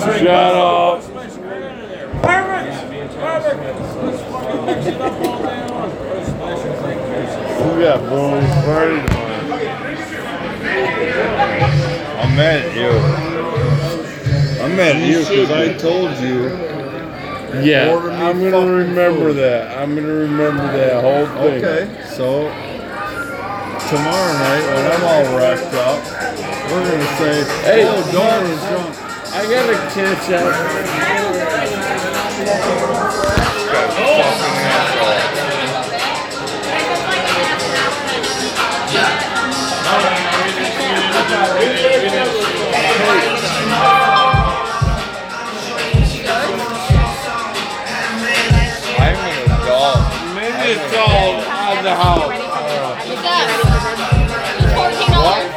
Shut up. Perfect. Let's fucking mix it up all day long. We got boom party tomorrow. I'm mad at you. I'm mad at you because I told you. Yeah, Order me I'm gonna fucking remember food. that. I'm gonna remember that whole thing. Okay, so tomorrow night when I'm all wrapped up, we're gonna say, Hey, "Oh, daughter's drunk." I gotta catch up. I'm an adult. Maybe it's all on the house. What's up? $14.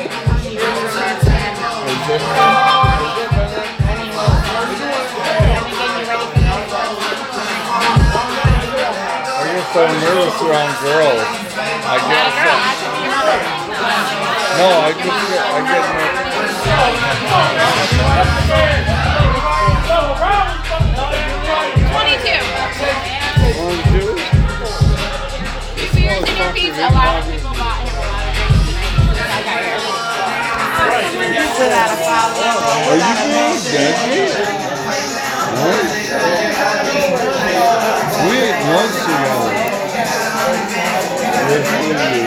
I get so nervous around girls. I get no, I get nervous. 22. 1, 2. So you're in your pizza. A lot of people bought him a lot of drinks tonight. I got here. Without a problem. Are you being deadly? What? We ate lunch together. Yes, we do.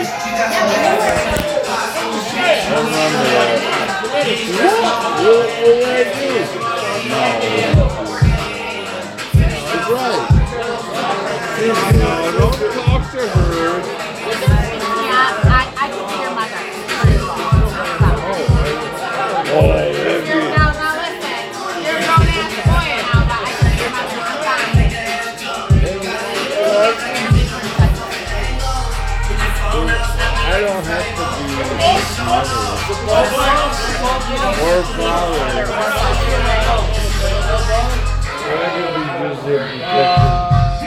I remember that. What did I do? It's right. No, don't talk to her. Yeah, I can see your mother. Oh, baby. Now listen. You're a grown-ass boy now, but I can see your mother. I'm fine. I don't have to be mother or father. I can be just a protector.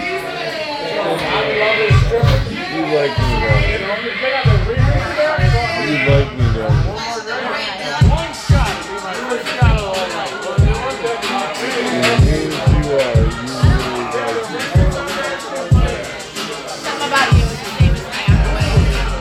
You like me, though. You like me, though. Something about you is the same as my other way.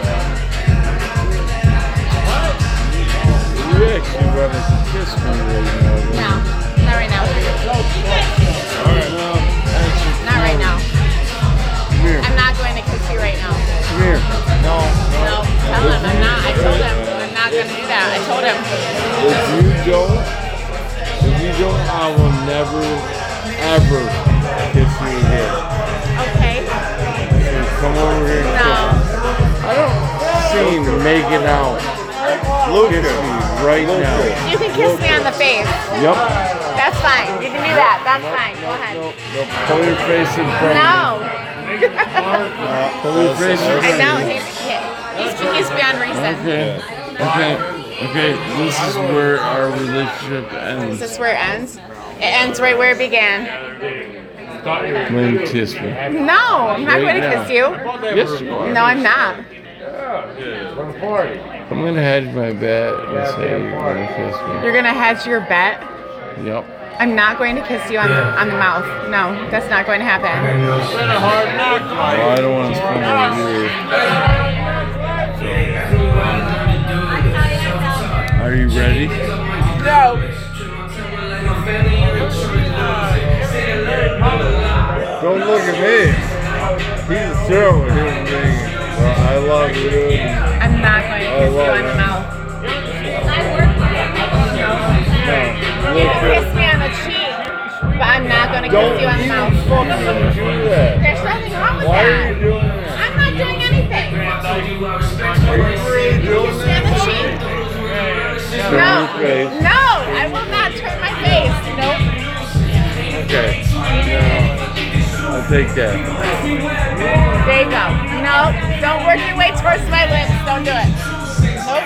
You actually want to kiss me right now. No, not right now. Alright, now, answer. Not right now. Come here. I'm not going to kiss you right now. Come here. No, tell him I'm not. I told him I'm not going to do that. I told him. If you don't, I will never, ever kiss you again. Okay. So come over here and No. I don't seem to make it out. Kiss me right now. You can kiss me on the face. Yep. That's fine. You can do that. That's fine. Go ahead. No, pull your face in front of me. No. Pull your face in I front know. of me. He's beyond reason. Okay, this is where our relationship ends. This is where it ends. It ends right where it began. When you kiss me. No, I'm not Right going to now. kiss you. Yes, you are. No, I'm not. I'm gonna hedge my bet and say you're gonna kiss me. You're going to hedge your bet. Yep. I'm not going to kiss you on the mouth. No, that's not going to happen. Well, I don't want to spend it with you. Are you ready? No. Don't look at me. He's a serial human being. Well, I love you. I'm not going to kiss you on the mouth. You can kiss me on the cheek, but I'm not going to kiss you on the mouth. Fucking do that. There's nothing wrong with Why that. are you doing that? I'm not doing anything. Are you really doing Kiss me on the that? cheek. Turn No, your face. no, I will not turn my face. Nope. Okay. I'll take that. There you go. No, don't work your way towards my lips. Don't do it. Nope.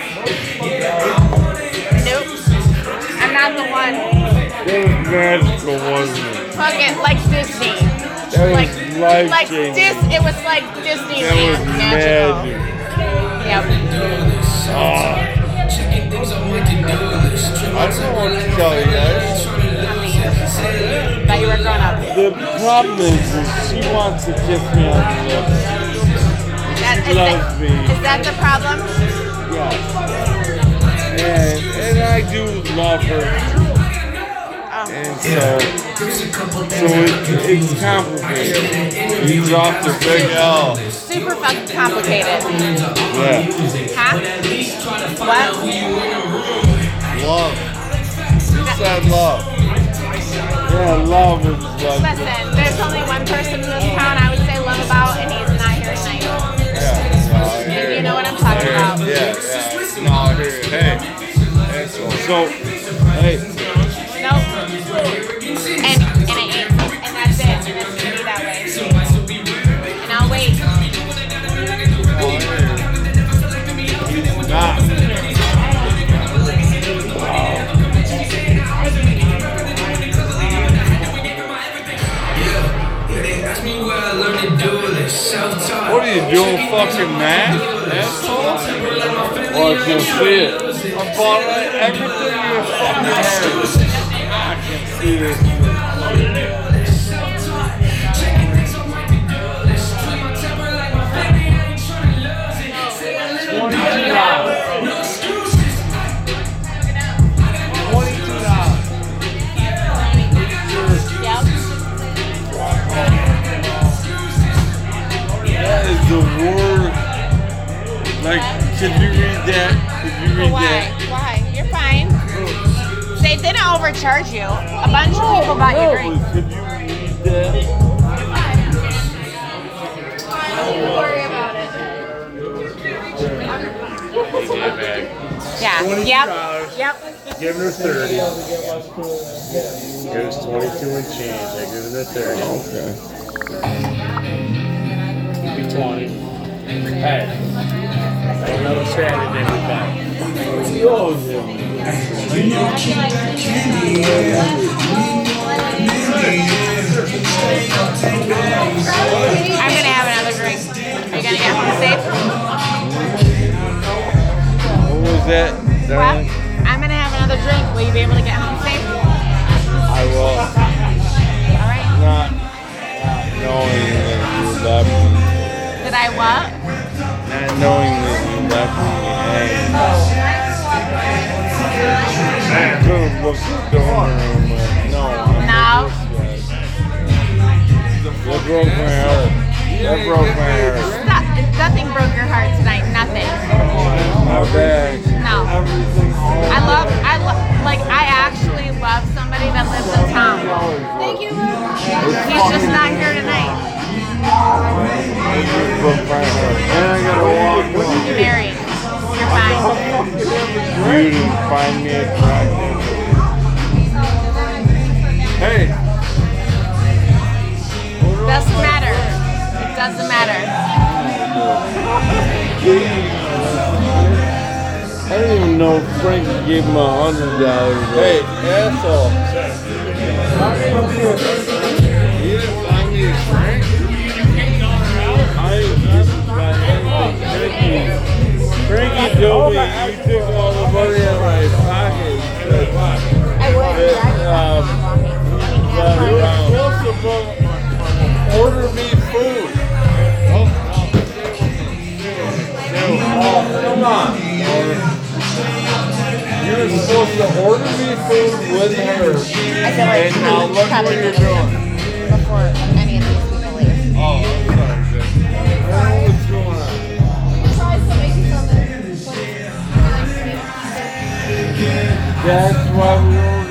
Nope. I'm not the one. That was magical, wasn't it? Fucking like Disney. That was Like life-changing. It was like That was Disneyland. Magical. magic. Yep. I don't know what to tell you guys. The problem is she wants to kiss me on the lips. She loves me. Is that the problem? Yes. And I do love her. And so it's complicated. You dropped the big L. Super fucking complicated. Yeah. Huh? What? Love. You said love. Yeah, love is like. Listen, there's only one person in this town I would say love about, and he's not here tonight. Yeah. You know what I'm talking about. Yeah. No, I hear you. Hey. So, hey. Nope. And it ain't. And that's it. And it's gonna be that way. And I'll wait. Nah. What are you doing, fucking math, asshole? Well, I can see it. I bought everything you fucking had. I can see this. That is the word. Like, could you read that? Could you read Why? that? Why? You're fine. They didn't overcharge you. A bunch of people bought you drinks. Could you read that? Don't worry about it. Yeah. Yep. Giving her 30. It was 22 and change. I give her 30. Okay. Give me 20. Hey. Another Saturday we back. I'm gonna have another drink. Are you gonna get home safe? What was that? What? I'm gonna have another drink. Will you be able to get home safe? I will. All right. Not knowing that you left me. Did I what? Not knowing that you left me. I could have looked at the door, but no. No. That broke my heart. That broke my heart. Nothing broke your heart tonight. Nothing. My bag. No. I actually love somebody that lives in town. Thank you. He's just not here tonight. It just broke my heart. And I gotta walk You're home. married. You're fine. You didn't find me attractive. Hey. Doesn't matter. It doesn't matter. I didn't even know Frankie gave him $100. Hey, asshole. You didn't find me a drink? I didn't buy anything. Frankie told me you took all the money out of my pocket. I would. You were supposed to order me food. Come on. You were supposed to order me food with her. I feel like And now look what you're doing. before any of these people leave. Oh, I'm sorry, Jake. I don't know what's going on. That's why we